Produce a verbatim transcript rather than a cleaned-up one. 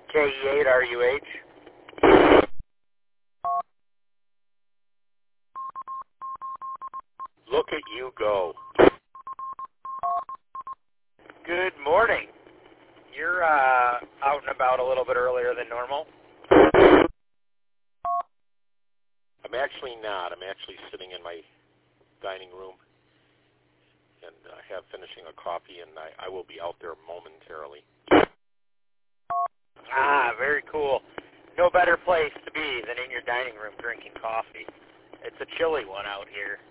K E eight R U H. Look at you go. Good morning. You're uh, out and about a little bit earlier than normal. I'm actually not. I'm actually sitting in my dining room and uh, have finishing a coffee, and I, I will be out there momentarily. Ah, very cool. No better place to be than in your dining room drinking coffee. It's a chilly one out here.